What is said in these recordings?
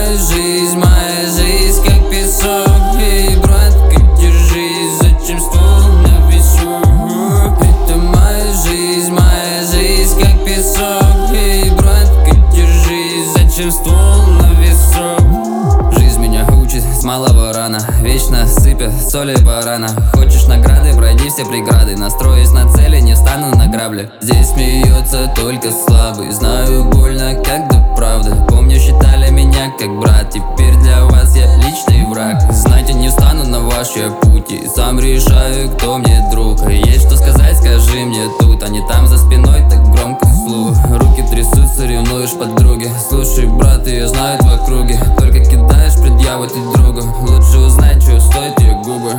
моя жизнь как песок. Эй, братка, держись, зачем ствол на весу? Это моя жизнь как песок. Эй, братка, держись, зачем ствол на весу? Жизнь меня учит с малого рана, вечно сыпя соли по ранам. Хочешь награды, пройди все преграды. Настроюсь на цели, не встану на грабли. Здесь смеется только слабый, знаю больно, как да правда. Помню, считали меня как брат, теперь для вас я личный враг. Знаете, не встану на ваши пути, сам решаю, кто мне друг. Есть что сказать, скажи мне тут, а не там за спиной так громко вслух. Руки трясутся, ревнуешь подруги. Слушай, брат, ее знают в округе. Только кидаешь предъявы ты другу, лучше узнать, что стоит ее губы.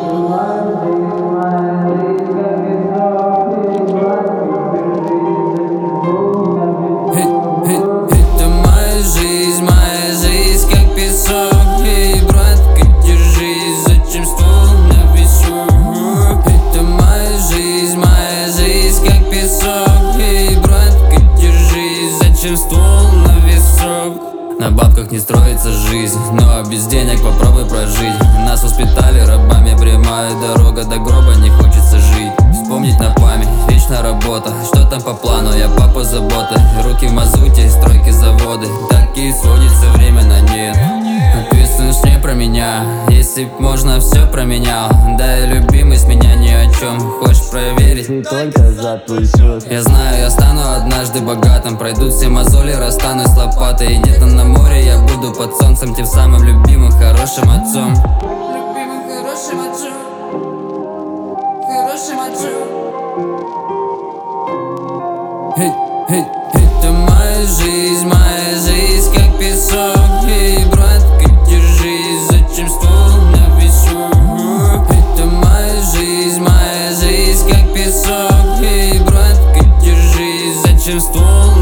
Это моя жизнь как песок. Эй, братка, держись, зачем ствол на весу? Это моя жизнь как песок. Эй, братка, держись, зачем ствол на весок? На бабках не строится жизнь, но без денег попробуй прожить. Нас воспитали рабами, прямая дорога до гроба, не хочется жить. Вспомнить на память, вечная работа. Что там по плану, я папа забота. Руки в мазуте, стройки заводы. Так и сводится время на нет. Ответственность не про меня, если б можно, все променял. Да и любимый с меня ни о чем. Хочешь проверить? Ты только за твой счет. Я знаю, я стану однажды богатым. Пройдут все мозоли, расстанусь с лопатой. И где-то на море я буду под солнцем, тем самым любимым, хорошим отцом. Любимым, хорошим отцом. Хорошим отцом. Это моя жизнь как песок. Эй, братка, держись, зачем ствол на весу? Это моя жизнь как песок. Эй, братка, держись, зачем ствол